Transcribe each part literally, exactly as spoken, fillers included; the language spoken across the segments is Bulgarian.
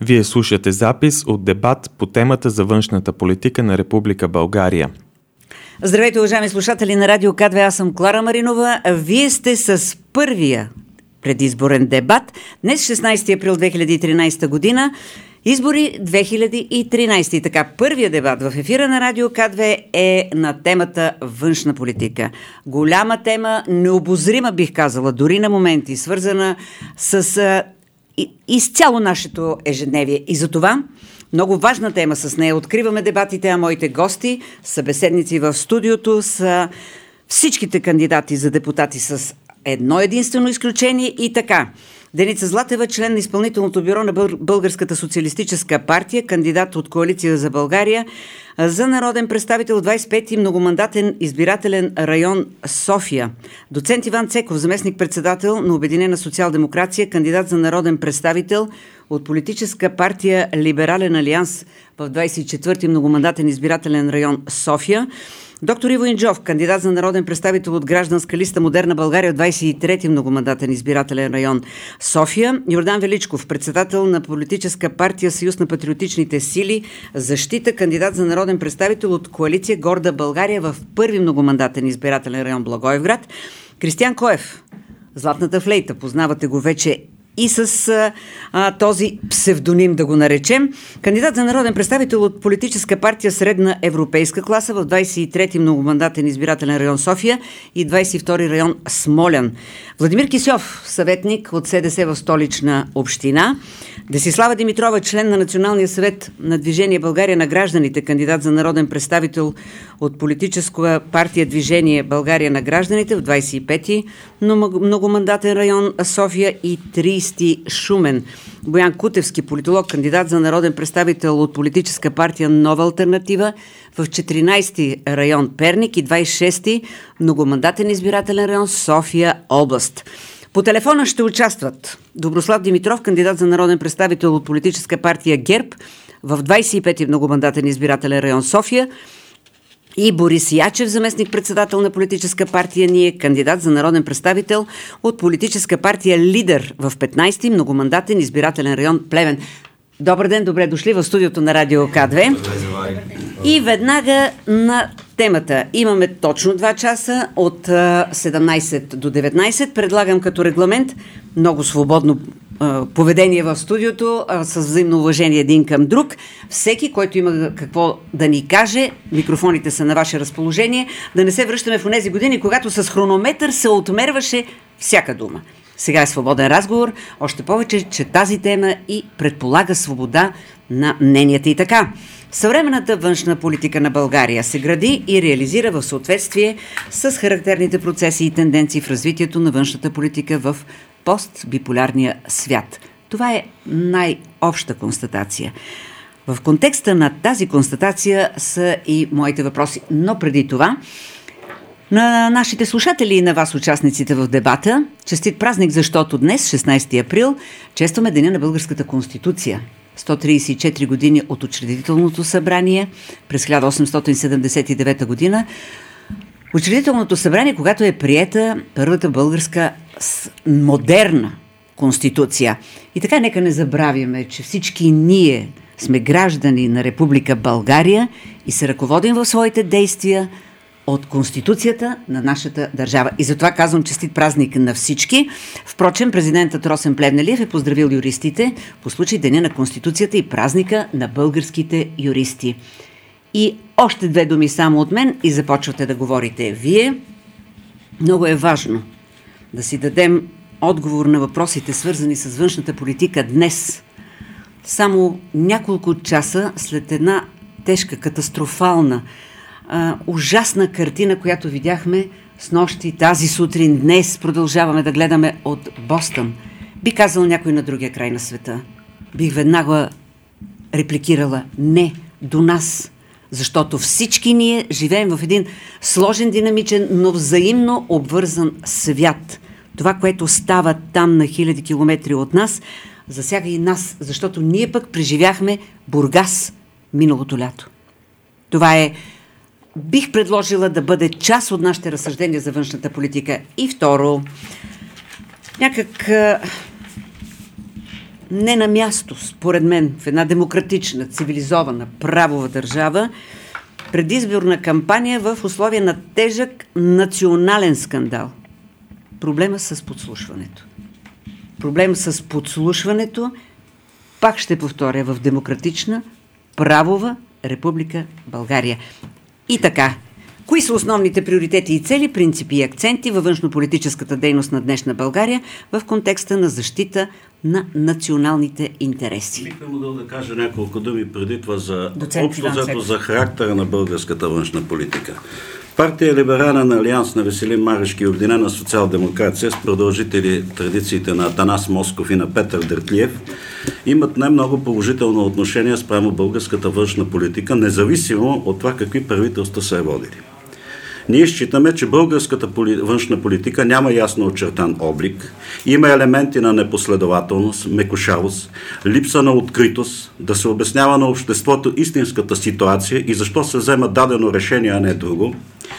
Вие слушате запис от дебат по темата за външната политика на Република България. Здравейте, уважаеми слушатели на Радио К две, аз съм Клара Маринова. Вие сте с първия предизборен дебат. Днес, шестнайсети април две хиляди и тринайсета година, избори две хиляди и тринайсета. И така, първият дебат в ефира на Радио К две е на темата външна политика. Голяма тема, необозрима бих казала, дори на моменти, свързана с а, и, изцяло нашето ежедневие. И за това много важна тема, с нея откриваме дебатите, а моите гости, събеседници в студиото са всичките кандидати за депутати с едно единствено изключение. И така, Деница Златева, член на изпълнителното бюро на Българската социалистическа партия, кандидат от Коалиция за България за народен представител двайсет и пети многомандатен избирателен район София. Доцент Иван Цеков, заместник-председател на Обединена социал-демокрация, кандидат за народен представител от политическа партия Либерален алианс в двайсет и четвърти многомандатен избирателен район София. Доктор Иво Инджов, кандидат за народен представител от гражданска листа Модерна България в двайсет и трети многомандатен избирателен район София. Йордан Величков, председател на политическа партия Съюз на патриотичните сили Защита, кандидат за народен представител от Коалиция Горда България в първи многомандатен избирателен район Благоевград. Кристиан Коев, Златната флейта, познавате го вече и с а, този псевдоним, да го наречем. Кандидат за народен представител от политическа партия Средна европейска класа в двайсет и трети многомандатен избирателен район София и двайсет и втори район Смолян. Владимир Кисьов, съветник от СДС в Столична община. Десислава Димитрова, член на Националния съвет на Движение България на гражданите, кандидат за народен представител от политическа партия Движение България на гражданите в двайсет и пети многомандатен район София и трийсети Шумен. Боян Кутевски, политолог, кандидат за народен представител от политическа партия Нова алтернатива в четиринайсети район Перник и двайсет и шести многомандатен избирателен район София област. По телефона ще участват Доброслав Димитров, кандидат за народен представител от политическа партия ГЕРБ в двайсет и пети многомандатен избирателен район София, и Борис Ячев, заместник-председател на политическа партия Ние, кандидат за народен представител от политическа партия Лидер в петнайсети многомандатен избирателен район Плевен. Добър ден, добре дошли в студиото на Радио К две. И веднага на темата. Имаме точно два часа от седемнайсет до деветнайсет. Предлагам като регламент много свободно а, поведение в студиото, а, с взаимно уважение един към друг. Всеки, който има какво да ни каже, микрофоните са на ваше разположение, да не се връщаме в онези години, когато с хронометър се отмерваше всяка дума. Сега е свободен разговор, още повече, че тази тема и предполага свобода на мненията. И така, съвременната външна политика на България се гради и реализира в съответствие с характерните процеси и тенденции в развитието на външната политика в постбиполярния свят. Това е най-обща констатация. В контекста на тази констатация са и моите въпроси. Но преди това, на нашите слушатели и на вас, участниците в дебата, честит празник, защото днес, шестнайсети април, честваме Деня на Българската конституция. сто трийсет и четири години от Учредителното събрание през хиляда осемстотин седемдесет и девета година. Учредителното събрание, когато е приета първата българска модерна конституция. И така, нека не забравяме, че всички ние сме граждани на Република България и се ръководим в своите действия от Конституцията на нашата държава. И затова казвам честит празник на всички. Впрочем, президентът Росен Плевнелиев е поздравил юристите по случай Деня на Конституцията и празника на българските юристи. И още две думи само от мен и започвате да говорите вие. Много е важно да си дадем отговор на въпросите, свързани с външната политика днес. Само няколко часа след една тежка, катастрофална, Uh, ужасна картина, която видяхме снощи, тази сутрин, днес продължаваме да гледаме от Бостън. Би казал някой на другия край на света. Бих веднага репликирала: не, до нас. Защото всички ние живеем в един сложен, динамичен, но взаимно обвързан свят. Това, което става там на хиляди километри от нас, засяга и нас, защото ние пък преживяхме Бургас миналото лято. Това е, бих предложила да бъде част от нашите разсъждения за външната политика. И второ, някак не на място, според мен, в една демократична, цивилизована, правова държава, предизборна кампания в условия на тежък национален скандал. Проблема с подслушването. Проблем с подслушването, пак ще повторя, в демократична, правова Република България. И така, кои са основните приоритети и цели, принципи и акценти във външнополитическата дейност на днешна България в контекста на защита на националните интереси? Бих могъл да кажа няколко думи преди това за общо взето за характера на българската външна политика. Партия Либерален алианс на Веселин Марешки и Обединена социал-демокрация с продължители традициите на Атанас Москов и на Петър Дертлиев имат най-много положително отношение спрямо българската външна политика, независимо от това какви правителства са я водили. Ние считаме, че българската поли... външна политика няма ясно очертан облик, има елементи на непоследователност, мекошавост, липса на откритост, да се обяснява на обществото истинската ситуация и защо се взема дадено решение, а не друго.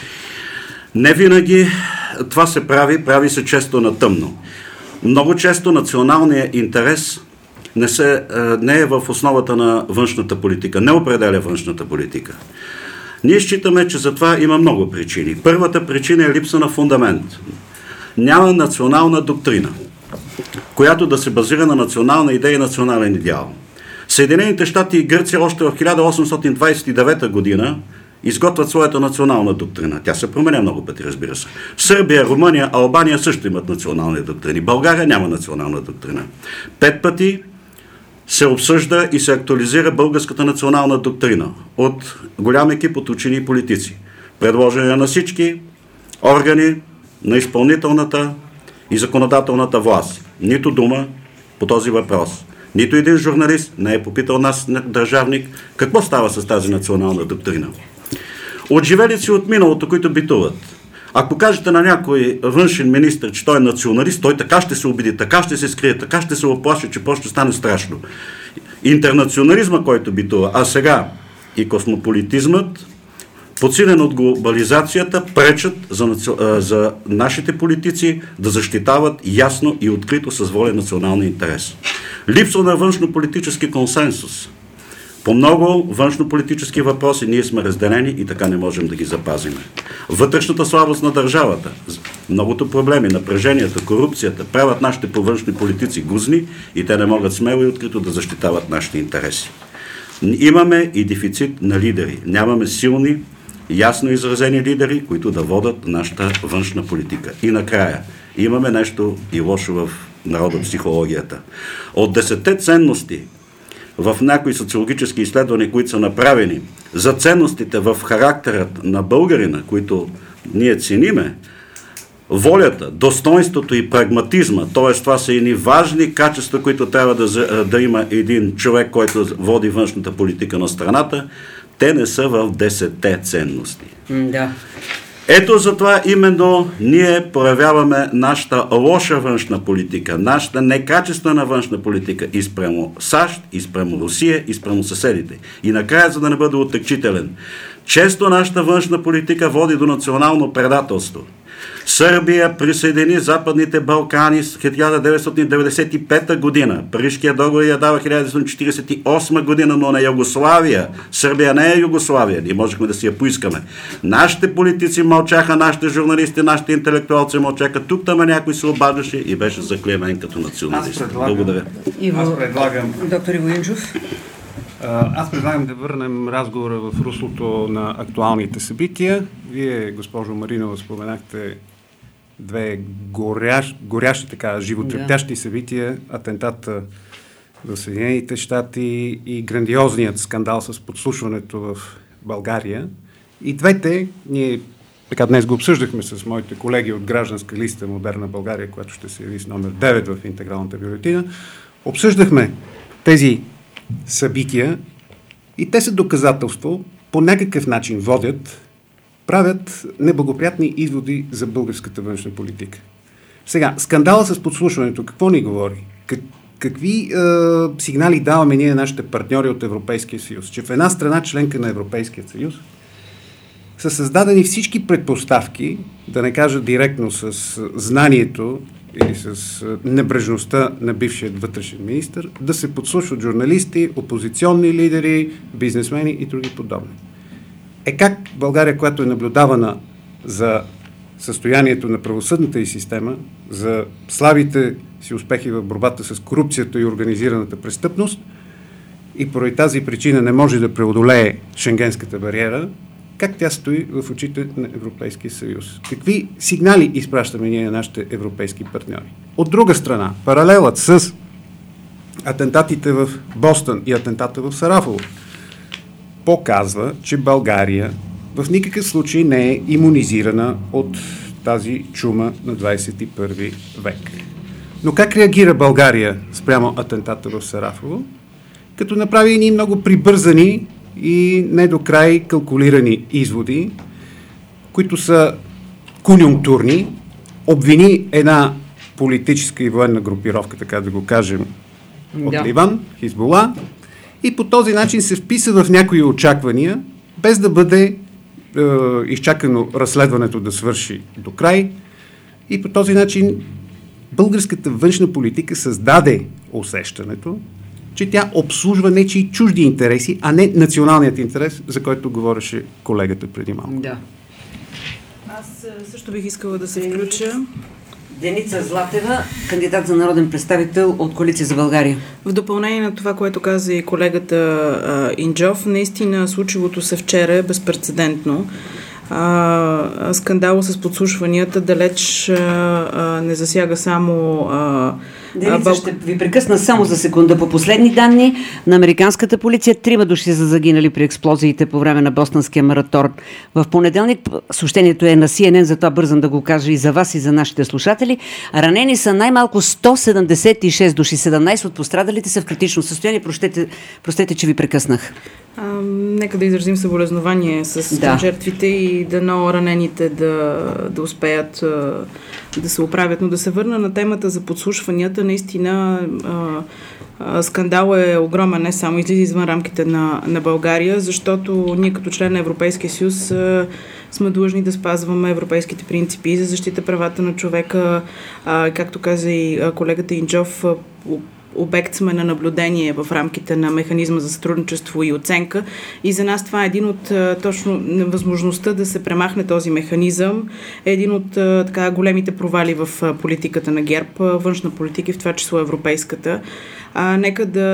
Не винаги това се прави, прави се често на тъмно. Много често националният интерес не, се, не е в основата на външната политика, не определя външната политика. Ние считаме, че за това има много причини. Първата причина е липса на фундамент. Няма национална доктрина, която да се базира на национална идея и национален идеал. Съединените щати и Гърция още в хиляда осемстотин двадесет и девета година изготвят своята национална доктрина. Тя се променя много пъти, разбира се. Сърбия, Румъния, Албания също имат национални доктрини. България няма национална доктрина. Пет пъти се обсъжда и се актуализира българската национална доктрина от голям екип от учени и политици, предложения на всички органи на изпълнителната и законодателната власт. Нито дума по този въпрос. Нито един журналист не е попитал нас, държавник, какво става с тази национална доктрина. Отживелици от миналото, които битуват. Ако кажете на някой външен министър, че той е националист, той така ще се обиди, така ще се скрие, така ще се оплаши, че после ще стане страшно. Интернационализма, който битува, а сега и космополитизмът, подсилен от глобализацията, пречат за, за нашите политици да защитават ясно и открито с воля националния интерес. Липса на външно-политически консенсус. По много външно-политически въпроси ние сме разделени и така не можем да ги запазим. Вътрешната слабост на държавата, многото проблеми, напреженията, корупцията правят нашите външни политици гузни и те не могат смело и открито да защитават нашите интереси. Имаме и дефицит на лидери. Нямаме силни, ясно изразени лидери, които да водят нашата външна политика. И накрая, имаме нещо и лошо в народопсихологията. От десетте ценности в някои социологически изследвания, които са направени за ценностите в характерът на българина, които ние цениме, волята, достоинството и прагматизма, т.е. това са едни важни качества, които трябва да, да има един човек, който води външната политика на страната, те не са в десетте ценности. Да. Ето затова именно ние проявяваме нашата лоша външна политика, нашата некачествена външна политика и спрямо САЩ, и спрямо Русия, и спрямо съседите. И накрая, за да не бъде отекчителен, често нашата външна политика води до национално предателство. Сърбия присъедини Западните Балкани с хиляда деветстотин деветдесет и пета година. Парижкия договор я дава хиляда деветстотин четиридесет и осма година, но на Югославия. Сърбия не е Югославия. Ние можехме да си я поискаме. Нашите политици мълчаха, нашите журналисти, нашите интелектуалци мълчаха. Тук там някой се обаждаше и беше заклемен като националист. Благодаря. Иво, Аз предлагам... Доктор Иво Инджов. Аз предлагам да върнем разговора в руслото на актуалните събития. Вие, госпожо Маринова, споменахте две горящ, горящи, така, животрептящи да. събития, атентата в Съединените щати и грандиозният скандал с подслушването в България. И двете, ние така днес го обсъждахме с моите колеги от Гражданска листа Модерна България, която ще се яви с номер девет в интегралната бюлетина. Обсъждахме тези събития и те са доказателство, по някакъв начин водят, правят неблагоприятни изводи за българската външна политика. Сега, скандала с подслушването, какво ни говори? Как, какви е, сигнали даваме ние нашите партньори от Европейския съюз? Че в една страна, членка на Европейския съюз, са създадени всички предпоставки, да не кажа директно с знанието или с небрежността на бившия вътрешен министър да се подслушват журналисти, опозиционни лидери, бизнесмени и други подобни. Е как България, която е наблюдавана за състоянието на правосъдната и система, за слабите си успехи в борбата с корупцията и организираната престъпност и поради тази причина не може да преодолее шенгенската бариера, как тя стои в очите на Европейския съюз? Какви сигнали изпращаме ние на нашите европейски партньори? От друга страна, паралелът с атентатите в Бостън и атентата в Сарафово показва, че България в никакъв случай не е имунизирана от тази чума на двадесет и първи век. Но как реагира България спрямо атентата в Сарафово? Като направи едни много прибързани и не до край калкулирани изводи, които са конюнктурни, обвини една политическа и военна групировка, така да го кажем, от да. Ливан, Хизбула, и по този начин се вписа в някои очаквания, без да бъде е, изчакано разследването да свърши до край. И по този начин българската външна политика създаде усещането, че тя обслужва нечии чужди интереси, а не националният интерес, за който говореше колегата преди малко. Да. Аз също бих искала да се включа. Деница Златева, кандидат за народен представител от Коалиция за България. В допълнение на това, което каза и колегата а, Инджов, наистина случилото се вчера е безпрецедентно. А, скандала с подслушванията далеч а, а, не засяга само а, Деница, Бълг... ще ви прекъсна само за секунда. По последни данни на американската полиция, трима души са загинали при експлозиите по време на Бостонския маратон. В понеделник съобщението е на Си Ен Ен, затова бързам да го кажа и за вас, и за нашите слушатели. Ранени са най-малко сто седемдесет и шест души, седемнадесет от пострадалите са в критично състояние. Простете, простете че ви прекъснах. А, нека да изразим съболезнование с да. жертвите и дано ранените да, да успеят а, да се оправят. Но да се върна на темата за подслушванията, наистина а, а, скандал е огромен, не само излиза извън рамките на, на България, защото ние като член на Европейския съюз а, сме длъжни да спазваме европейските принципи за защита правата на човека, а, както каза и колегата Инджов, а, обект сме на наблюдение в рамките на механизма за сътрудничество и оценка. И за нас това е един от точно невъзможността да се премахне този механизъм. Е един от така големите провали в политиката на ГЕРБ, външна политика и в това число европейската. А, нека да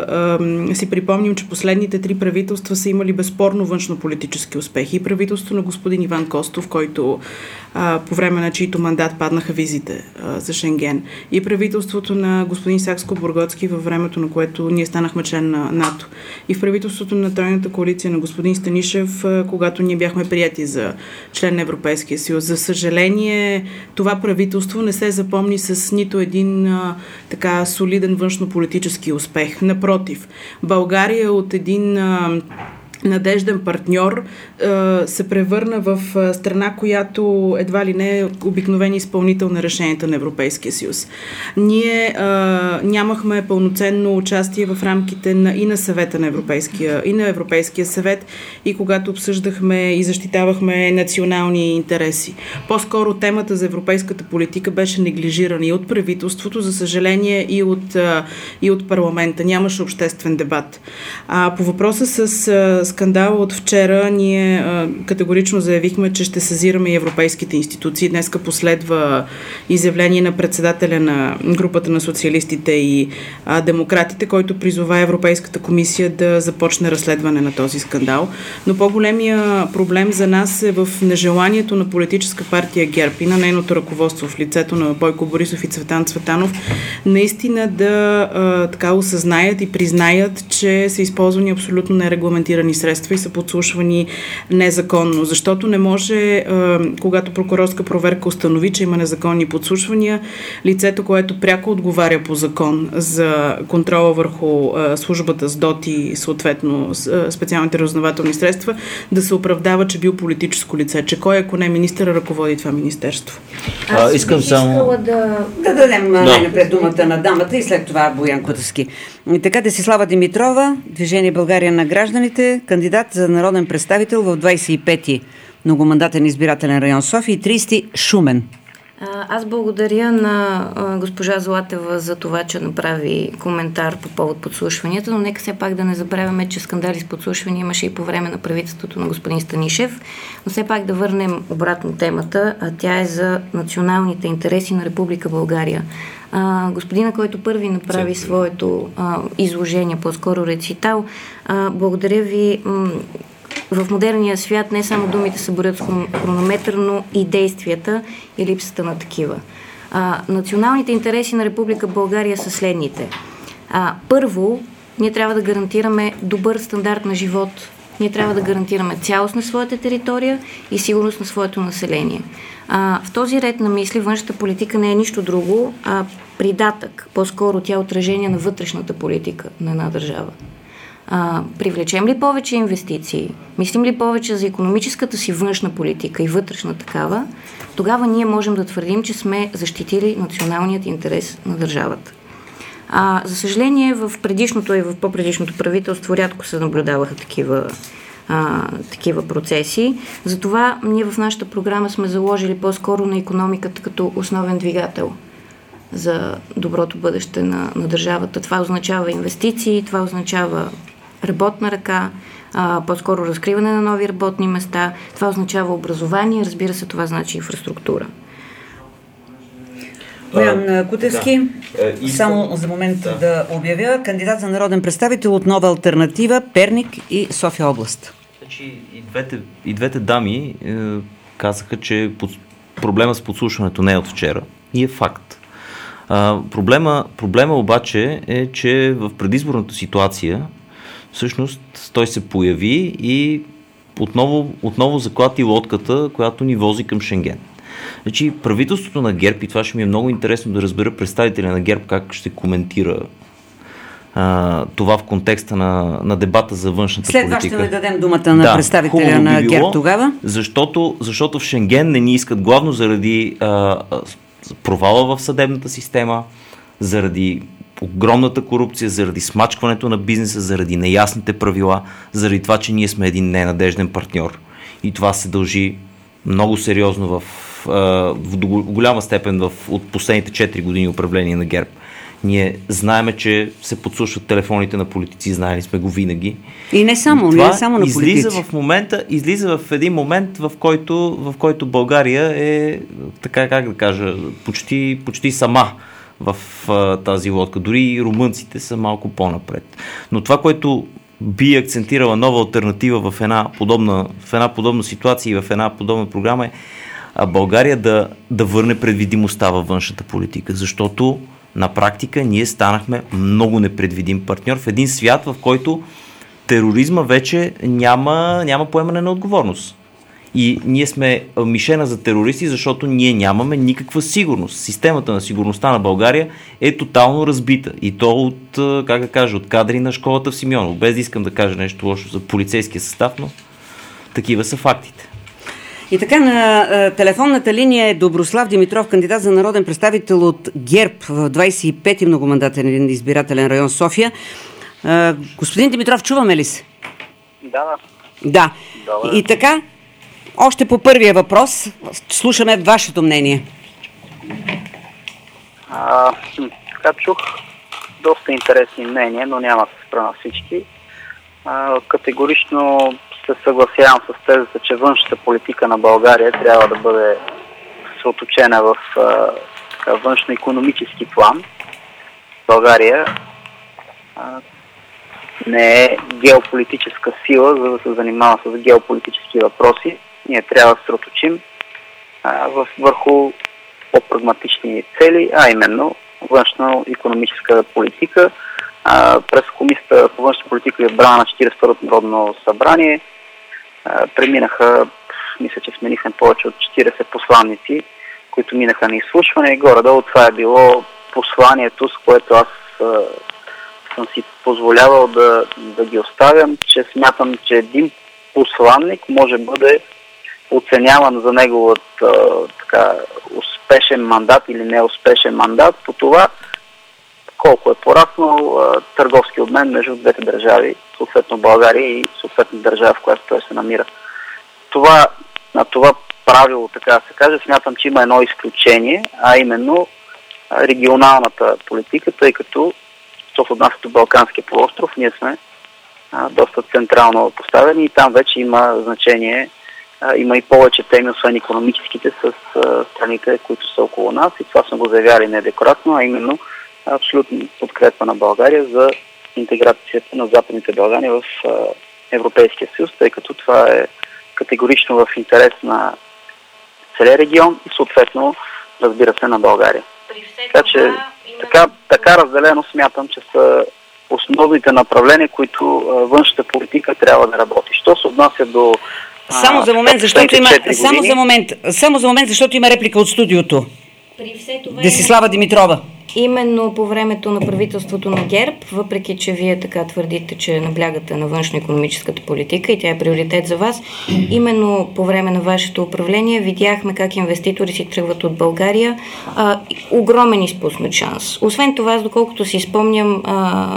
а, си припомним, че последните три правителства са имали безспорно външно-политически успехи. И правителството на господин Иван Костов, който а, по време на чийто мандат паднаха визите а, за Шенген. И правителството на господин Сакскобургготски, във времето на което ние станахме член на НАТО. И в правителството на тройната коалиция на господин Станишев, а, когато ние бяхме прияти за член на Европейския съюз. За съжаление, това правителство не се запомни с нито един а, така солиден външно-политически успех. Напротив, България от един а, надежден партньор а, се превърна в а, страна, която едва ли не е обикновен изпълнител на решенията на Европейския съюз. Ние а, нямахме пълноценно участие в рамките на, и на съвета на Европейския, и на Европейския съвет, и когато обсъждахме и защитавахме национални интереси. По-скоро темата за европейската политика беше неглижирана и от правителството, за съжаление, и от, а, и от парламента. Нямаше обществен дебат. А, по въпроса с а, скандала от вчера, ние а, категорично заявихме, че ще сезираме и европейските институции. Днеска последва изявление на председателя на групата на социалистите и а, демократите, който призова Европейската комисия да започне разследване на този скандал. Но по-големия проблем за нас е в нежеланието на политическа партия ГЕРБ и на нейното ръководство в лицето на Бойко Борисов и Цветан Цветанов наистина да а, така осъзнаят и признаят, че са използвани абсолютно нерегламентирани средства и са подслушвани незаконно. Защото не може, а, когато прокурорска проверка установи, че има незаконни подслушвания, лицето, което пряко отговаря по закон за контрола върху а, службата с ДОТ и съответно с, а, специалните разузнавателни средства, да се оправдава, че бил политическо лице. Че кой, ако не министър, ръководи това министерство? Аз а, искам само... да, да дадем да. най-напред думата на дамата и след това Боян Кутевски. И така, Десислава Димитрова, Движение България на гражданите, кандидат за народен представител в двадесет и пети многомандатен избирателен район София и тридесети Шумен. Аз благодаря на госпожа Златева за това, че направи коментар по повод подслушванията, но нека все пак да не забравяме, че скандали с подслушвания имаше и по време на правителството на господин Станишев. Но все пак да върнем обратно темата, а тя е за националните интереси на Република България. А, господина, който първи направи своето а, изложение, по-скоро рецитал, а, благодаря ви. М- В модерния свят не само думите се борят с хронометър, но и действията и липсата на такива. А, националните интереси на Република България са следните. А, първо, ние трябва да гарантираме добър стандарт на живот. Ние трябва да гарантираме цялост на своята територия и сигурност на своето население. А, в този ред на мисли външната политика не е нищо друго, а придатък. По-скоро тя е отражение на вътрешната политика на една държава. А, привлечем ли повече инвестиции, мислим ли повече за икономическата си външна политика и вътрешна такава, тогава ние можем да твърдим, че сме защитили националният интерес на държавата. А, за съжаление, в предишното и в по-предишното правителство рядко се наблюдаваха такива, а, такива процеси. Затова ние в нашата програма сме заложили по-скоро на икономиката като основен двигател за доброто бъдеще на, на държавата. Това означава инвестиции, това означава работна ръка, а, по-скоро разкриване на нови работни места, това означава образование, разбира се, това значи инфраструктура. Боян Кутевски, да. е, само за момент да. да обявя кандидат за народен представител от Нова алтернатива, Перник и София област. Значи и двете, и двете дами е, казаха, че под, проблема с подслушването не е от вчера и е факт. А, проблема, проблема обаче е, че в предизборната ситуация всъщност той се появи и отново, отново заклати лодката, която ни вози към Шенген. Значи правителството на ГЕРБ, и това ще ми е много интересно да разбера представителя на ГЕРБ как ще коментира а, това в контекста на, на дебата за външната След политика. След това ще ви дадем думата на да, представителя на би ГЕРБ било, тогава. Защото, защото в Шенген не ни искат главно заради а, провала в съдебната система, заради огромната корупция, заради смачкването на бизнеса, заради неясните правила, заради това, че ние сме един ненадежден партньор. И това се дължи много сериозно в, в голяма степен в, от последните четири години управление на ГЕРБ. Ние знаеме, че се подслушват телефоните на политици, знаели сме го винаги. И не само, това не само на политици. Излиза в момента, излиза в един момент, в който, в който България е, така как да кажа, почти, почти сама в а, тази лодка. Дори и румънците са малко по-напред. Но това, което би акцентирала Нова алтернатива в една подобна, в една подобна ситуация и в една подобна програма е а България да, да върне предвидимостта във външната политика, защото на практика ние станахме много непредвидим партньор в един свят, в който тероризма вече няма, няма поемане на отговорност. И ние сме мишена за терористи, защото ние нямаме никаква сигурност. Системата на сигурността на България е тотално разбита. И то от, как да кажа, от кадри на школата в Симеоново. Без да искам да кажа нещо лошо за полицейския състав, но такива са фактите. И така, на а, телефонната линия е Доброслав Димитров, кандидат за народен представител от ГЕРБ в двадесет и пети многомандатен избирателен район София. А, господин Димитров, чуваме ли се? Да. Да. да. И така, още по първия въпрос, слушаме вашето мнение. А, така чух доста интересни мнения, но няма да се спра на всички. А, категорично се съгласявам с тезата, че външната политика на България трябва да бъде съоточена в а, външно-икономически план. България а, не е геополитическа сила, за да се занимава с геополитически въпроси. Ние трябва да се съоточим в, върху по-прагматични цели, а именно външно-икономическа политика. А, през Комисията по външна политика и отбрана на четиридесет и второто Народно събрание а, преминаха, мисля, че сменихме повече от четиридесет посланници, които минаха на изслушване и горе-долу това е било посланието, с което аз а, съм си позволявал да, да ги оставям, че смятам, че един посланник може да бъде оценяван за неговият а, така, успешен мандат или неуспешен мандат по това колко е пораснал а, търговски обмен между двете държави, съответно България и съответно държава, в която той се намира. Това, на това правило, така да се каже. Смятам, че има едно изключение, а именно регионалната политика, тъй като що се отнася до Балканския полуостров, ние сме а, доста централно поставени и там вече има значение, а, има и повече теми, освен икономическите, с а, страните, които са около нас, и това сме го заявяли нееднократно, а именно абсолютно подкрепа на България за интеграцията на Западните Балкани в а, Европейския съюз, тъй като това е категорично в интерес на целия регион и съответно, разбира се, на България. Така че има... така, така разделено смятам, че са основните направления, които а, външната политика трябва да работи. Що се отнася до... А, само за момент, защото има... Само за момент, само за момент, защото има реплика от студиото. При все това Десислава Димитрова. Именно по времето на правителството на ГЕРБ, въпреки че вие така твърдите, че наблягате на външно-икономическата политика и тя е приоритет за вас, именно по време на вашето управление видяхме как инвеститори си тръгват от България. А, огромен изпуснат шанс. Освен това, доколкото си спомням, а,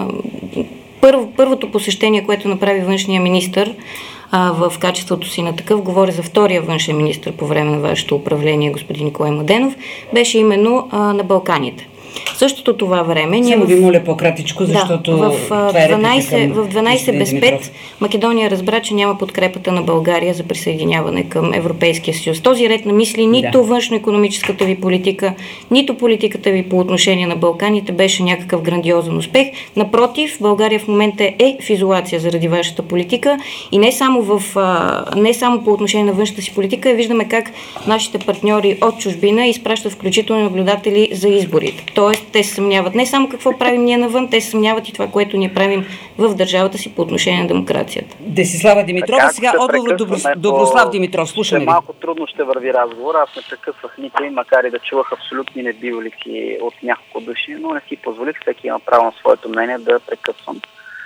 първо, първото посещение, което направи външния министър, А, в качеството си на такъв, говоря за втория външен министър по време на вашето управление, господин Николай Младенов, беше именно а, на Балканите. В същото това време... Само ви моля по-кратичко, защото... Да, в, дванайсет, в дванайсет без пет Македония разбра, че няма подкрепата на България за присъединяване към Европейския съюз. Този ред на мисли, нито да. външно-икономическата ви политика, нито политиката ви по отношение на Балканите беше някакъв грандиозен успех. Напротив, България в момента е в изолация заради вашата политика и не само, в, не само по отношение на външната си политика, виждаме как нашите партньори от чужбина изпращат включително наблюдатели за изборите. Тоест, те се съмняват не само какво правим ние навън, те се съмняват и това, което ние правим в държавата си по отношение на демокрацията. Десислава Димитрова, така, сега отговор Доброс... Доброслав Димитров. Слушаме ви. Малко трудно ще върви разговор. Аз не прекъсвах никой, макар и да чувах абсолютни небивалици от няколко души, но не си позволих, всеки има право на своето мнение да прекъсвам.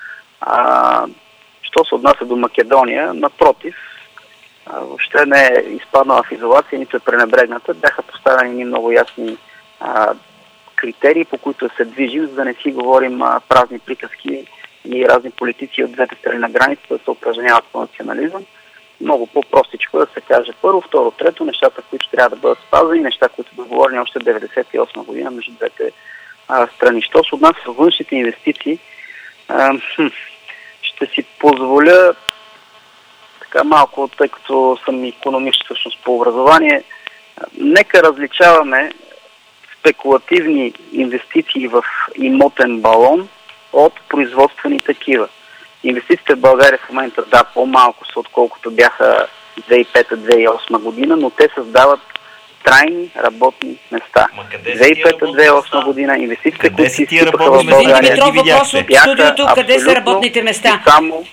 А, що се отнася до Македония, напротив, а, въобще не е изпаднала в изолация, нито е пренебрегната. Бяха поставени ни много ясни а, критерии, по които се движим, за да не си говорим а, празни приказки и разни политици от двете страни на границата да се упражняват по национализъм. Много по-простичко да се каже първо, второ, трето, нещата, които трябва да бъдат спазени, неща, които договорени още деветдесет и осма година между двете а, страни. Що се отнася в външните инвестиции, а, хм, ще си позволя така малко, тъй като съм икономист всъщност по образование, нека различаваме спекулативни инвестиции в имотен балон от производствени такива. Инвестициите в България в момента, да, по-малко са, отколкото бяха две хиляди и пета - две хиляди и осма година, но те създават трайни работни места. две хиляди и пета - две хиляди и осма година инвестициите, къде които си изкупаха в България, Димитров, въпрос от студиото, къде са работните места? Само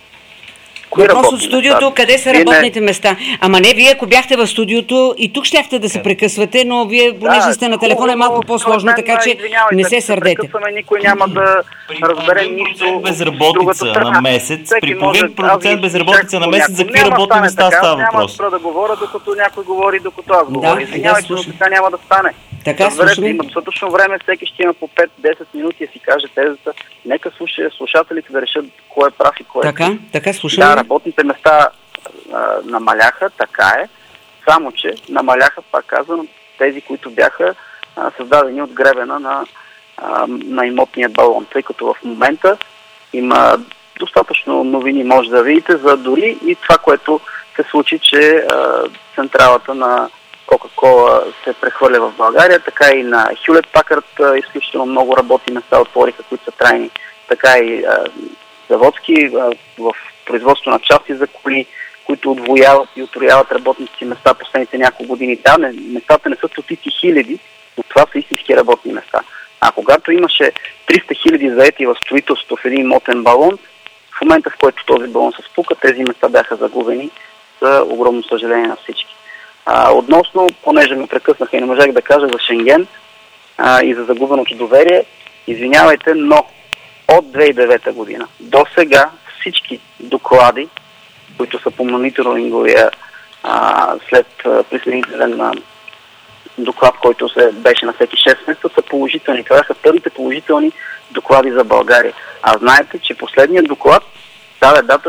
Въпрос от студиото, къде са работните места? Ама не, вие ако бяхте в студиото и тук щяхте да се прекъсвате, но вие, понеже да, сте на телефона, е малко по-сложно, така че не се сърдете. Никой няма да разбере нищо. Безработица на месец, при половин процент безработица на месец, за какви работни места става въпрос? Няма да говоря, докато някой говори, докато аз говоря. Извинявайте, но така няма да стане. Така, слушаме. Има достатъчно време, всеки ще има по пет-десет минути да си каже тезата. Нека слуша, слушателите да решат кой е прав и кой е. Така, така, слушаме. Да, работните места а, намаляха, така е. Само, че намаляха, пак казвам, тези, които бяха а, създадени от гребена на, а, на имотния балон. Тъй като в момента има достатъчно новини, може да видите, за дори и това, което се случи, че а, централата на Кока-Кола се прехвърля в България, така и на Хюлет Пакърт изключително много работни места отвориха, които са трайни, така и а, заводски а, в производство на части за коли, които отвояват и отрояват работните си места последните няколко години. Да, не, местата не са стотици хиляди, но това са истински работни места. А когато имаше триста хиляди заети в строителството в един имотен балон, в момента, в който този балон се спука, тези места бяха загубени за огромно съжаление на всички. А, относно, понеже ме прекъснаха и не можех да кажа за Шенген а, и за загубеното доверие, извинявайте, но от две хиляди и девета година до сега всички доклади, които са по мониторинговия а, след присъединителен доклад, който се беше на всеки шест месеца, са положителни. Това са първите положителни доклади за България. А знаете, че последният доклад даде дата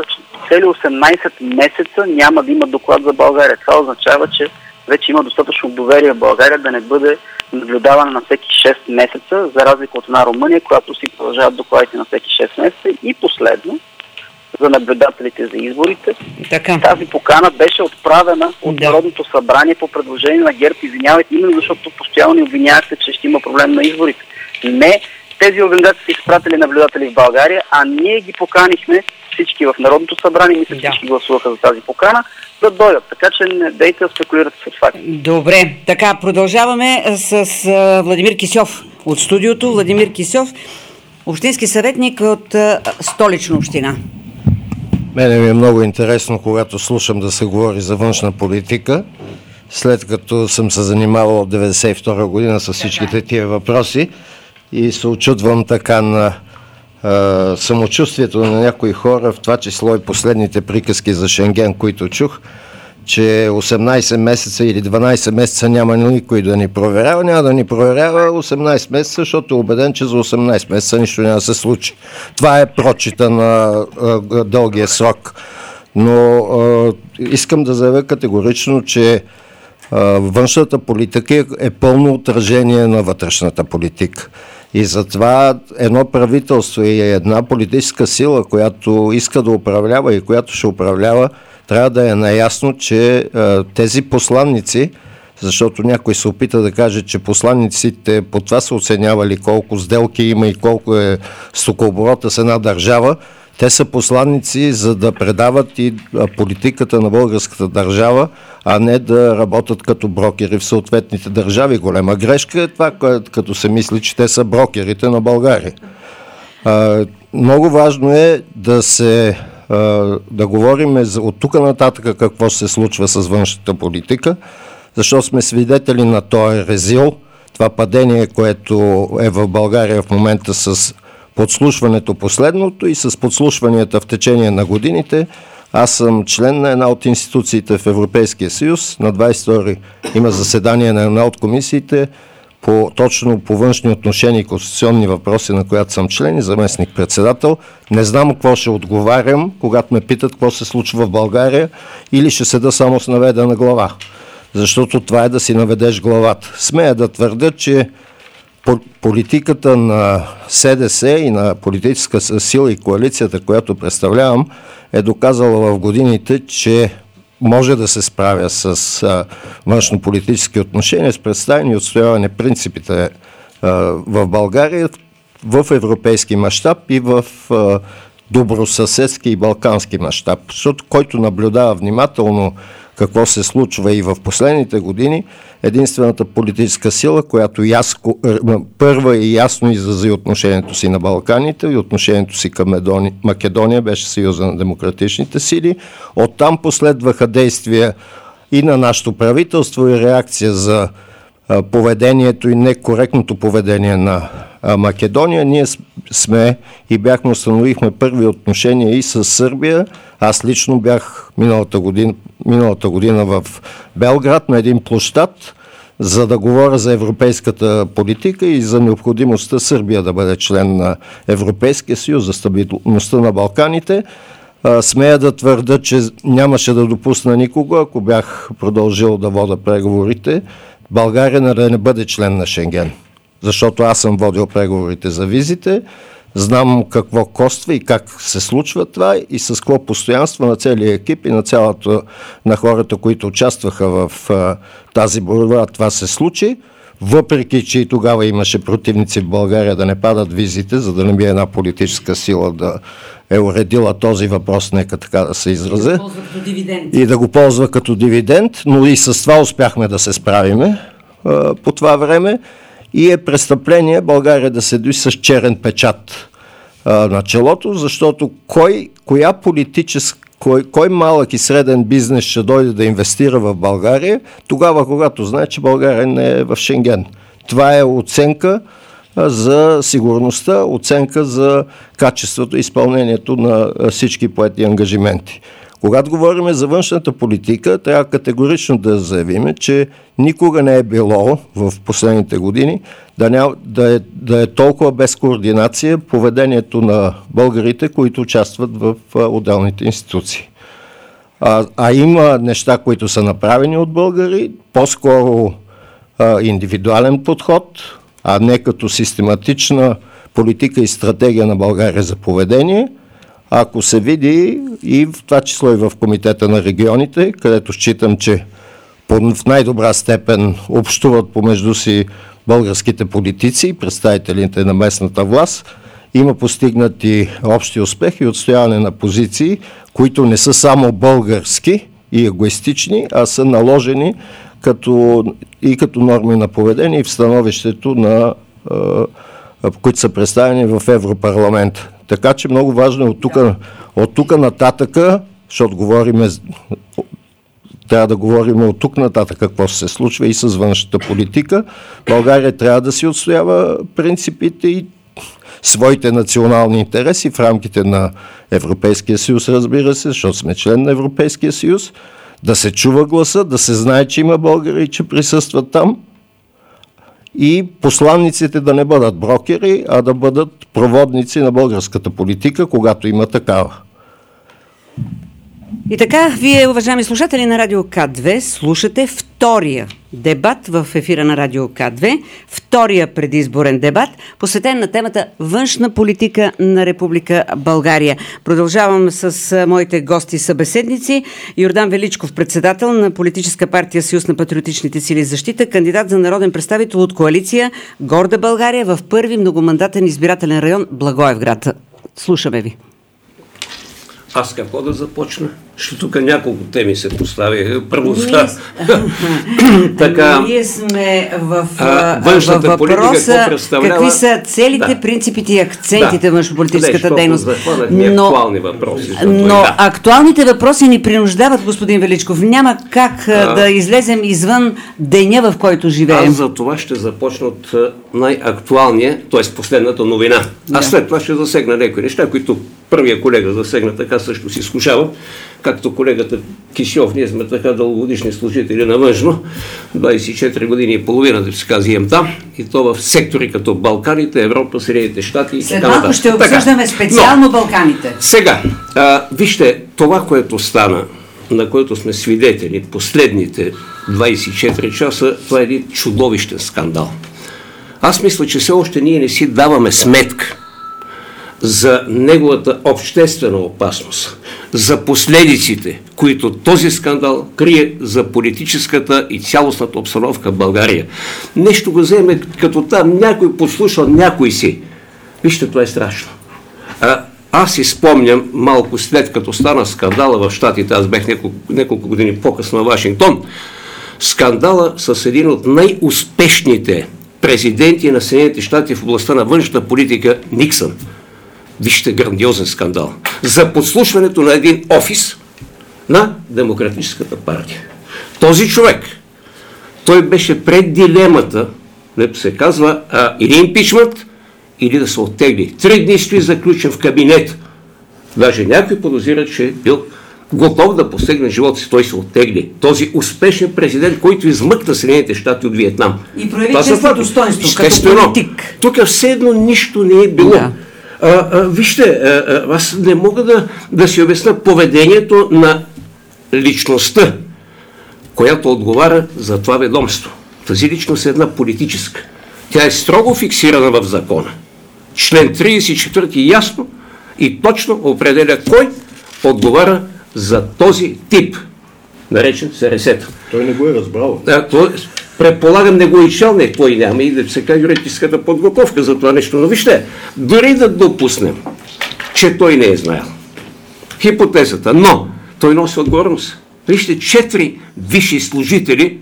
цели осемнайсет месеца няма да има доклад за България. Това означава, че вече има достатъчно доверие в България да не бъде наблюдаване на всеки шест месеца, за разлика от една Румъния, която си продължават докладите на всеки шест месеца. И последно, за наблюдателите за изборите. Така. Тази покана беше отправена от да. Народното събрание по предложение на ГЕРБ. Извинявайте, именно защото постоянно ни обвинявахте, че ще има проблем на изборите. Не, тези организации са изпратили наблюдатели в България, а ние ги поканихме всички в Народното събрание, мисля, че да. Всички гласуваха за тази покана, да дойдат. Така че не дейте да спекулирате с факти. Добре, така, продължаваме с uh, Владимир Кисьов от студиото. Владимир Кисьов, общински съветник от uh, Столична община. Мене ми е много интересно, когато слушам да се говори за външна политика, след като съм се занимавал от деветдесет и втора година с всичките тия въпроси и се очудвам така на а, самочувствието на някои хора, в това число и последните приказки за Шенген, които чух, че осемнайсет месеца или дванайсет месеца няма никой да ни проверява. Няма да ни проверява осемнайсет месеца, защото е убеден, че за осемнайсет месеца нищо няма да се случи. Това е прочита на а, дългия срок. Но а, искам да заявя категорично, че а, външната политика е пълно отражение на вътрешната политика. И затова едно правителство и една политическа сила, която иска да управлява и която ще управлява, трябва да е наясно, че а, тези посланници, защото някой се опита да каже, че посланниците по това са оценявали колко сделки има и колко е стокооборота с една държава, те са посланници, за да предават и политиката на българската държава, а не да работят като брокери в съответните държави. Голема грешка е това, като се мисли, че те са брокерите на България. А, много важно е да се да говорим от тук нататък какво се случва с външната политика, защото сме свидетели на този резил, това падение, което е в България в момента с подслушването последното и с подслушванията в течение на годините. Аз съм член на една от институциите в Европейския съюз. На двайсет и втори има заседание на една от комисиите по, точно по външни отношения и конституционни въпроси, на която съм член и заместник-председател. Не знам какво ще отговарям, когато ме питат какво се случва в България, или ще седа само с наведена глава. Защото това е да си наведеш главата. Смея да твърдя, че политиката на СДС и на политическа сила и коалицията, която представлявам, е доказала в годините, че може да се справя с а, външно-политически отношения, с представени и отстояване принципите а, в България в европейски мащаб и в а, добросъседски и балкански мащаб. Защото който наблюдава внимателно какво се случва и в последните години, единствената политическа сила, която яско, първа и ясно изрази отношението си на Балканите и отношението си към Медони, Македония, беше Съюза на демократичните сили. Оттам последваха действия и на нашето правителство и реакция за а, поведението и некоректното поведение на а, Македония. Ние сме и бяхме, установихме първи отношения и с Сърбия. Аз лично бях миналата година, миналата година в Белград на един площад, за да говоря за европейската политика и за необходимостта Сърбия да бъде член на Европейския съюз, за стабилността на Балканите. А, смея да твърда, че нямаше да допусна никого, ако бях продължил да вода преговорите, България да не бъде член на Шенген. Защото аз съм водил преговорите за визите, знам какво коства и как се случва това и с какво постоянство на целия екип и на цялата, на хората, които участваха в а, тази борба, това се случи. Въпреки, че и тогава имаше противници в България да не падат визите, за да не би една политическа сила да е уредила този въпрос, нека така да се изразя. Да и да го ползва като дивиденд, но и с това успяхме да се справиме а, по това време. И е престъпление България да седи с черен печат а, на челото, защото кой, коя политическа, кой, кой малък и среден бизнес ще дойде да инвестира в България, тогава, когато знае, че България не е в Шенген. Това е оценка а, за сигурността, оценка за качеството и изпълнението на а, всички поети ангажименти. Когато говорим за външната политика, трябва категорично да заявим, че никога не е било в последните години да, ня, да, е, да е толкова без координация поведението на българите, които участват в а, отделните институции. А, а има неща, които са направени от българи, по-скоро а, индивидуален подход, а не като систематична политика и стратегия на България за поведение. Ако се види и в това число и в Комитета на регионите, където считам, че в най-добра степен общуват помежду си българските политици и представителите на местната власт, има постигнати общи успехи и отстояване на позиции, които не са само български и егоистични, а са наложени като, и като норми на поведение и в становището на които са представени в Европарламента. Така че много важно е от тук, от тук нататъка, защото говорим, трябва да говорим от тук нататък какво се случва и с външната политика. България трябва да си отстоява принципите и своите национални интереси в рамките на Европейския съюз, разбира се, защото сме член на Европейския съюз, да се чува гласа, да се знае, че има българи и че присъстват там, и посланниците да не бъдат брокери, а да бъдат проводници на българската политика, когато има такава. И така, вие, уважаеми слушатели на Радио К две, слушате втория дебат в ефира на Радио К две, втория предизборен дебат, посветен на темата външна политика на Република България. Продължавам с моите гости събеседници. Йордан Величков, председател на политическа партия Съюз на патриотичните сили защита, кандидат за народен представител от коалиция Горда България в първи многомандатен избирателен район Благоевград. Слушаме ви. Аз какво да започна? Ще тук няколко теми се поставя. Първо за... така, ние сме в, а, във въпроса какви са целите, да. принципите и акцентите да. в външнополитическата дейност. Но, актуални въпроси, но да. актуалните въпроси ни принуждават, господин Величков. Няма как а, да излезем извън деня, в който живеем. Аз за това ще започна от най-актуалния, т.е. последната новина. Да. Аз след това ще засегна някои неща, които първия колега засегна, така също си слушавам. Както колегата Кисьов, ние сме така дългогодишни служители на външно, двадесет и четири години и половина, да се казва, имам там, и то в сектори като Балканите, Европа, Съединените щати и така нататък. След малко ще обсъждаме специално Но, Балканите. Сега, а, вижте, това, което стана, на което сме свидетели последните двадесет и четири часа, това е един чудовищен скандал. Аз мисля, че все още ние не си даваме сметка за неговата обществена опасност, за последиците, които този скандал крие за политическата и цялостната обстановка в България. Нещо го вземе като там, някой послушал някой си. Вижте, това е страшно. А, аз си спомням малко след като стана скандала в Щатите, аз бях няколко, няколко години по-късно в Вашингтон, скандала с един от най-успешните президенти на Съединените щати в областта на външната политика, Никсън. Вижте, грандиозен скандал. За подслушването на един офис на Демократическата партия. Този човек, той беше пред дилемата, дето се казва, а, или импичмент, или да се оттегли. Три дни стои заключен в кабинет. Даже някой подозира, че е бил готов да постигне живота си. Той се оттегли. Този успешен президент, който измъкна Съединените щати от Виетнам. И прояви често достоинство, като политик. Тук все едно нищо не е било. Да. А, а, вижте, а, аз не мога да, да си обясня поведението на личността, която отговаря за това ведомство. Тази личност е една политическа. Тя е строго фиксирана в закона. Член тридесет и четвърти ясно и точно определя кой отговаря за този тип, наречен СРС-та. Той не го е разбрал. Да, той, предполагам, не го изчел, не, той няма и да се каже юридическата подготовка за това нещо. Но вижте, дори да допуснем, че той не е знаел хипотезата, но той носи отговорност. Вижте, четири висши служители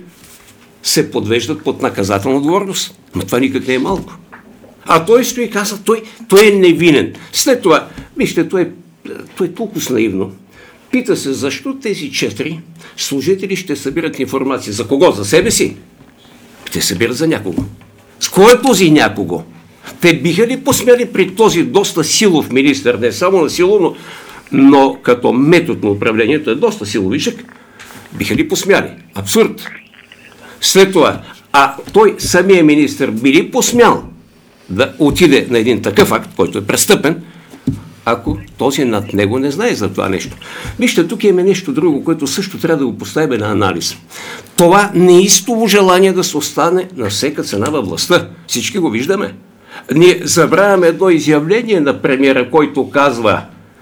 се подвеждат под наказателна отговорност. Но това никак не е малко. А той стои и каза, той, той е невинен. След това, вижте, той е, той е толкова наивно. Пита се, защо тези четири служители ще събират информация. За кого? За себе си? Те събират за някого. С кой е този някого? Те биха ли посмели при този доста силов министър, не само на сило, но но като метод на управлението е доста силовичък, биха ли посмяли? Абсурд. След това, а той, самия министър, би ли посмял да отиде на един такъв акт, който е престъпен, ако този над него не знае за това нещо. Вижте, тук имаме нещо друго, което също трябва да го поставим на анализ. Това неистово желание да се остане на всяка цена във властта. Всички го виждаме. Ние забравяме едно изявление на премиера, който казва: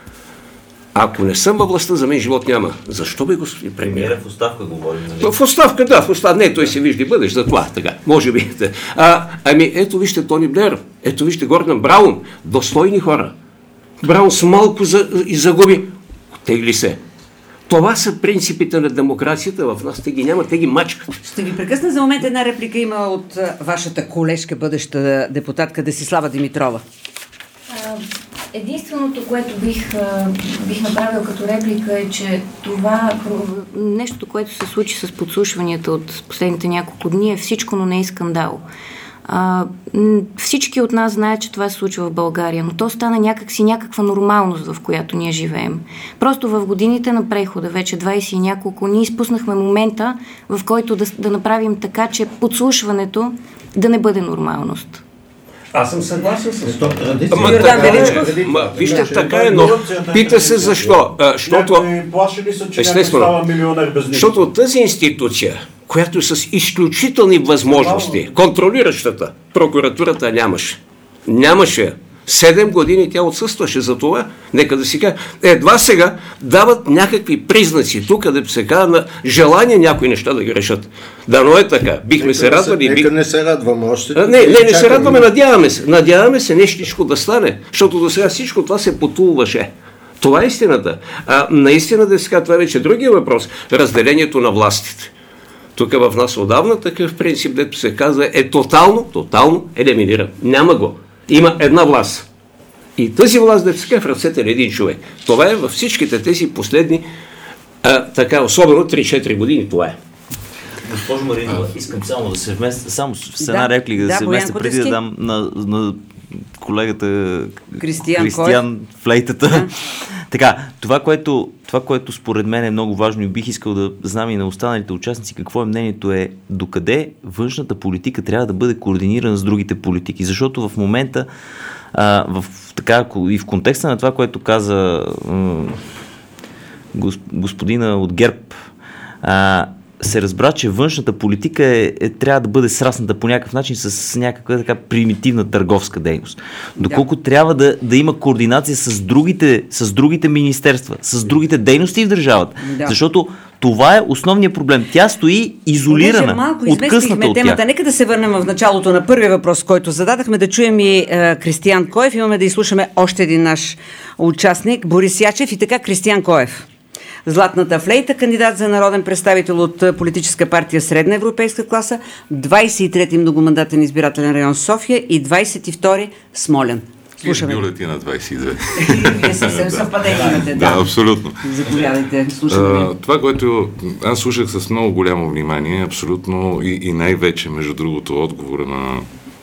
ако не съм във властта, за мен живот няма. Защо бе, господин премиер? Премиера в оставка говорим. Нали? В оставка, да, в оставка. Не, той се вижда и бъдеш за това, така. Може би. А, ами, ето вижте Тони Блер, ето вижте Гордън Браун, достойни хора. Браун с малко за, и загуби. Тегли се. Това са принципите на демокрацията в нас. Те ги няма, те ги мачкат. Ще ви прекъсна за момент. Една реплика има от вашата колежка, бъдеща депутатка Десислава Димитрова. Единственото, което бих, бих направил като реплика е, че това нещо, което се случи с подслушванията от последните няколко дни е всичко, но не е скандал. А, всички от нас знаят, че това се случва в България, но то стана някакси някаква нормалност, в която ние живеем. Просто в годините на прехода, вече двайсет и няколко, ние изпуснахме момента, в който да, да направим така, че подслушването да не бъде нормалност. Аз съм съгласен с това. Ама така е. Ма, вижте, така е, но пита се защо. Защото, естествено, защото тази институция, която е с изключителни възможности, контролиращата, прокуратурата нямаше. Нямаше. Седем години тя отсъстваше за това. Нека да си кажа. Едва сега дават някакви признаци тук, да се казва на желание някои неща да ги решат. Дано е така. Бихме нека се радвали. Нека бих... не се радваме още. А, не, не, не се радваме, надяваме се. Надяваме се нещичко да стане, защото до сега всичко това се потулваше. Това е истината. А наистина да се казва, това е вече другия въпрос. Разделението на властите. Тук в нас отдавна такъв принцип, дето се казва, е тотално, тотално елиминиран. Няма го. Има една власт. И тази власт да се в ръцете на един човек. Това е във всичките тези последни, а, така, особено три-четири години, това е. Госпожо Маринова, искам само да се вместя, само с една да, реплика да, да се вместя, преди да дам на, на колегата Кристиян, Кристиян флейтата. Да. Така, това което, това, което според мен е много важно и бих искал да знам и на останалите участници какво е мнението е докъде външната политика трябва да бъде координирана с другите политики. Защото в момента а, в, така, и в контекста на това, което каза м- гос, господина от ГЕРБ, а, се разбра, че външната политика е, е, трябва да бъде срасната по някакъв начин с някаква така примитивна търговска дейност. Доколко да. трябва да, да има координация с другите, с другите министерства, с другите дейности в държавата. Да. Защото това е основният проблем. Тя стои изолирана, малко откъсната от темата. Тях. Нека да се върнем в началото на първия въпрос, който зададахме, да чуем и е, Кристиян Коев. Имаме да изслушаме още един наш участник, Борис Ячев. И така, Кристиян Коев. Златната флейта, кандидат за народен представител от политическа партия Средна европейска класа, двайсет и трети многомандатен избирателен район София и двайсет и втори Смолян. Слушаме. Бюлетина двайсет и две. Вие съвсем съвпадение имате. Да, да, абсолютно. Заповядайте, слушаме. Това, което аз слушах с много голямо внимание, абсолютно и, и най-вече, между другото, отговора на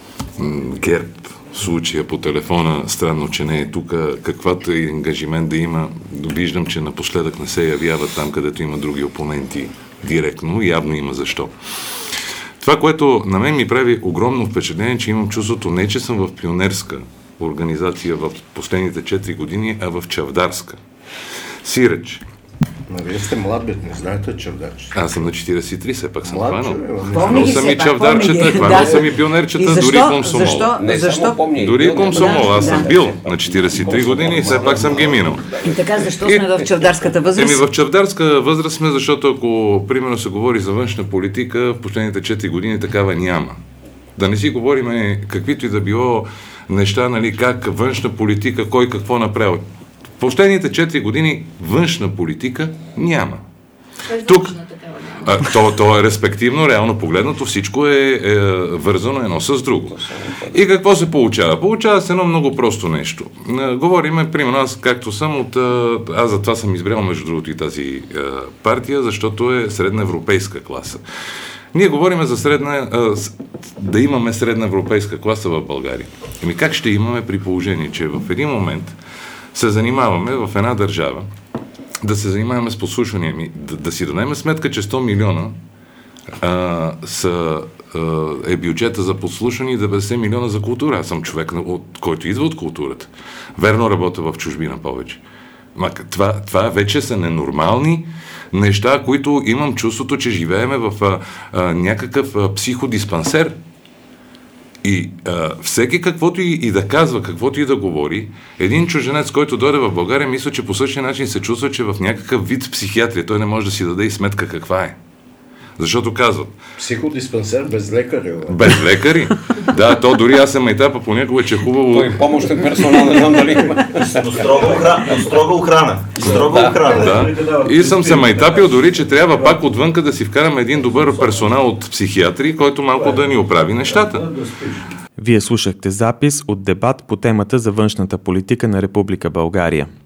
ГЕРБ, случая по телефона, странно, че не е тук, каквато и ангажимент да има, виждам, че напоследък не се явява там, където има други опоненти директно, явно има защо. Това, което на мен ми прави огромно впечатление, че имам чувството не, че съм в пионерска организация в последните четири години, а в чавдарска. Сиреч. Но вие сте млад, бе, не знаете чавдарче. Аз съм на четирийсет и три, все пак съм хванал. Хванал съм и чавдарчета, хванал съм и пионерчета, дори комсомол. Защо? Не, защо? Помни, дори комсомол. Аз съм да. бил на четирийсет и три години и все пак съм ги минал. И така, защо сме в чавдарската възраст? Еми, в чавдарска възраст сме, защото ако, примерно, се говори за външна политика, в последните четири години такава няма. Да не си говорим каквито и да било неща, нали, как външна политика, кой какво направи. В последните четири години външна политика няма. Тук, а, то, то е респективно, реално погледнато, всичко е, е вързано едно с друго. И какво се получава? Получава се едно много просто нещо. Говориме, примерно, аз както съм от... Аз за това съм избрал, между другото, и тази е, партия, защото е средна европейска класа. Ние говорим за средна, да имаме средна европейска класа в България. Еми как ще имаме при положение, че в един момент се занимаваме в една държава, да се занимаваме с подслушвания ми, да, да си дадем сметка, че сто милиона а, са, а, е бюджета за подслушване и деветдесет милиона за култура. Аз съм човек, от, който идва от културата. Верно работя в чужбина повече. Ма, това, това вече са ненормални неща, които имам чувството, че живееме в а, а, някакъв а, психодиспансер. И а, всеки каквото и, и да казва, каквото и да говори, един чужденец, който дойде в България, мисля, че по същия начин се чувства, че в някакъв вид психиатрия. Той не може да си даде и сметка каква е. Защото казват... Психодиспансер без лекари. Без лекари? Да, то дори аз съм етапа понякога, че хубаво... Той помощен персонал, не знам дали. Но строга охрана. Строга охрана. Строга охрана. Да. И съм се майтапил дори, че трябва пак отвънка да си вкараме един добър персонал от психиатри, който малко да ни оправи нещата. Вие слушахте запис от дебат по темата за външната политика на Република България.